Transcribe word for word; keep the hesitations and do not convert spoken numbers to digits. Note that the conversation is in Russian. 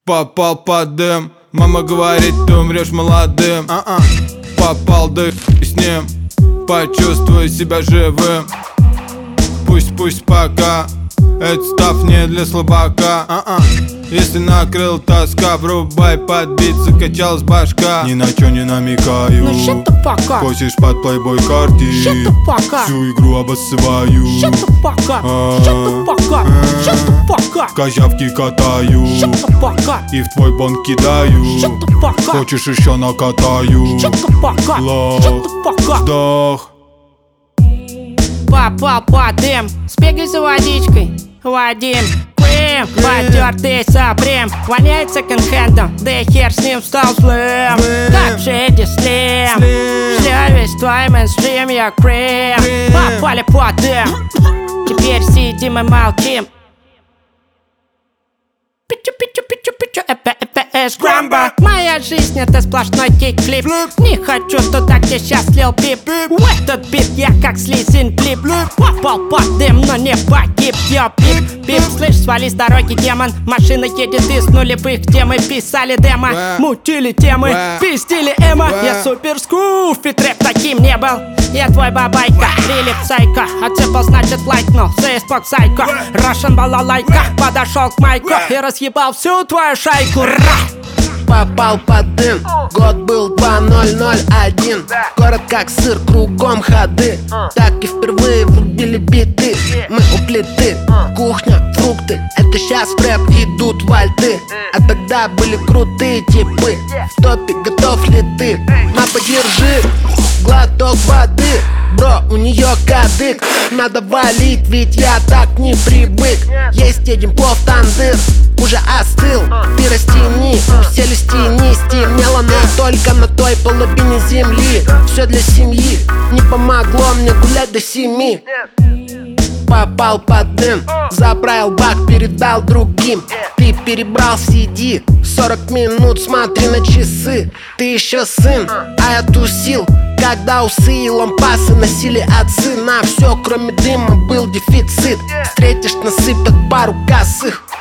Попал под дым, мама говорит, ты умрешь молодым. А-а. Попал дым с ним, почувствуй себя живым. Пусть, пусть пока, этот став не для слабака. А-а. Если накрыл тоска, врубай под бит, закачалась башка. Ни на чё не намекаю, ну shut the fuck up. Косишь под плейбой карте, shut the fuck up. Всю игру обоссываю. Shut the fuck up. Shut the fuck up. Shut the fuck up. Козявки катаю, Shut the fuck up. и в твой бон кидаю. Shut the fuck up. Хочешь еще накатаю. Shut the fuck up. Лох, Shut the fuck up. вдох. Попал под дым, сбегай за водичкой, Вадим. Крем, потертый сапрем, воняет секонд-хендом, да и хер с ним стал злым. Как Шеди Слим, все весь твой мейнстрим, я крем. Попали под дым, теперь сидим и молчим. Пичу-пичу-пичу-пичу, эпэ-эпэ-эс грамба. Моя жизнь это сплошной кик-флип. Не хочу туда, где сейчас лил пип. В этот бит я как слизин клип. Попал под дым, но не погиб. Я пип, пип, слышь, свали с дороги, демон. Машина едет из нулевых, где мы писали демо. Мутили темы, пиздили эмо. Я супер скуф, и трэп таким не был. Я твой бабайка, рилип сайка. Отцепал, значит лайкнул, сейспок сайко. Russian балалайка, подошел к майку и разъебал всю твою шайку. Попал под дым, год был два ноль ноль один. Город как сыр, кругом ходы. Так и впервые врубили биты. Мы у плиты, кухня, фрукты. Это щас в рэп идут вальты. А тогда были крутые типы. В топе готов ли ты? На, подержи глоток воды. Бро, у нее кадык. Надо валить, ведь я так не привык. Есть один плов тандыр, уже остыл. Ты растяни, все листьяни. Стемнело, но только на той половине земли. Все для семьи, не помогло мне гулять до семи. Попал под дым, заправил бак, передал другим. Ты перебрал, сиди, сорок минут смотри на часы. Ты еще сын, а я тусил, когда усы и лампасы носили отцы. На все, кроме дыма, был дефицит. Встретишь, насыпят пару косых.